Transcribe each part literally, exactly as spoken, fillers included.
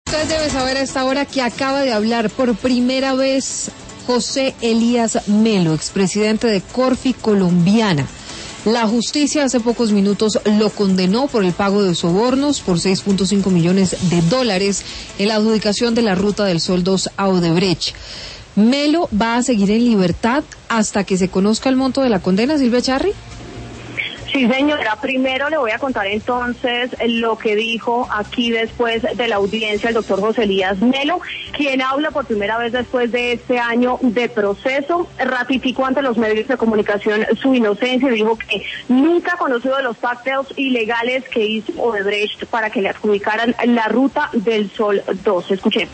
Usted debe saber a esta hora que acaba de hablar por primera vez José Elías Melo, expresidente de Corfi Colombiana. La justicia hace pocos minutos lo condenó por el pago de sobornos por seis punto cinco millones de dólares en la adjudicación de la Ruta del Sol dos a Odebrecht. Melo va a seguir en libertad hasta que se conozca el monto de la condena, Silvia Charri. Sí, señora, primero le voy a contar entonces lo que dijo aquí después de la audiencia el doctor José Elías Melo, quien habla por primera vez después de este año de proceso, ratificó ante los medios de comunicación su inocencia y dijo que nunca ha conocido de los pactos ilegales que hizo Odebrecht para que le adjudicaran la Ruta del Sol dos. Escuchemos.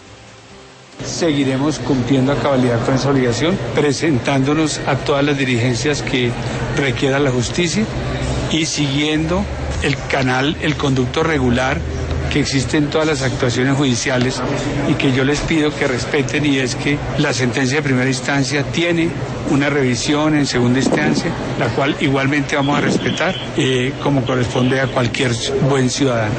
Seguiremos cumpliendo a cabalidad con esa obligación, presentándonos a todas las diligencias que requiera la justicia y siguiendo el canal, el conducto regular que existe en todas las actuaciones judiciales y que yo les pido que respeten, y es que la sentencia de primera instancia tiene una revisión en segunda instancia, la cual igualmente vamos a respetar eh, como corresponde a cualquier buen ciudadano.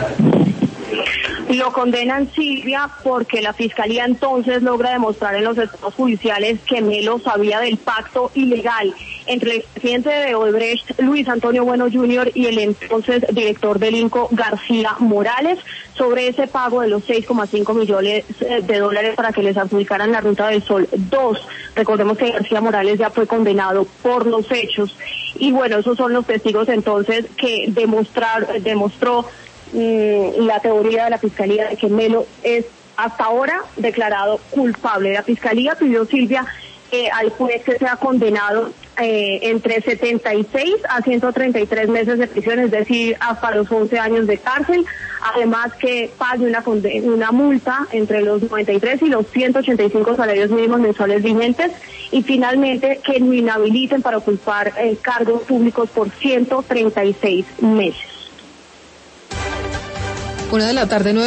Lo condenan, Silvia, porque la Fiscalía entonces logra demostrar en los estados judiciales que Melo sabía del pacto ilegal entre el presidente de Odebrecht, Luis Antonio Bueno junior, y el entonces director del INCO, García Morales, sobre ese pago de los seis coma cinco millones de dólares para que les adjudicaran la Ruta del Sol dos. Recordemos que García Morales ya fue condenado por los hechos. Y bueno, esos son los testigos entonces que demostrar, demostró la teoría de la Fiscalía de que Melo es hasta ahora declarado culpable. La Fiscalía pidió, Silvia, eh, al juez que sea condenado eh, entre setenta y seis a ciento treinta y tres meses de prisión, es decir, hasta los once años de cárcel, además que pague una, una multa entre los noventa y tres y los ciento ochenta y cinco salarios mínimos mensuales vigentes, y finalmente que lo inhabiliten para ocupar eh, cargos públicos por ciento treinta y seis meses. Una de la tarde, nueve.